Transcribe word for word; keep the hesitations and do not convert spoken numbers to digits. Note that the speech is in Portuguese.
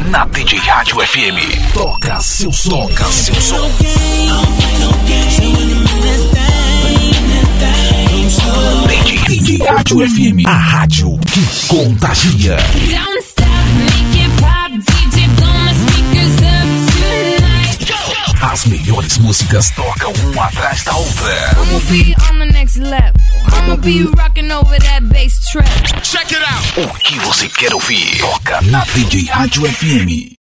na D J Rádio F M. Toca seu som, toca seu som. D J Rádio F M, a rádio que contagia. As melhores músicas tocam uma atrás da outra. I'ma be on the next level. I'ma be rocking over that bass track. Check it out. O que você quer ouvir? Toca na D J Rádio F M.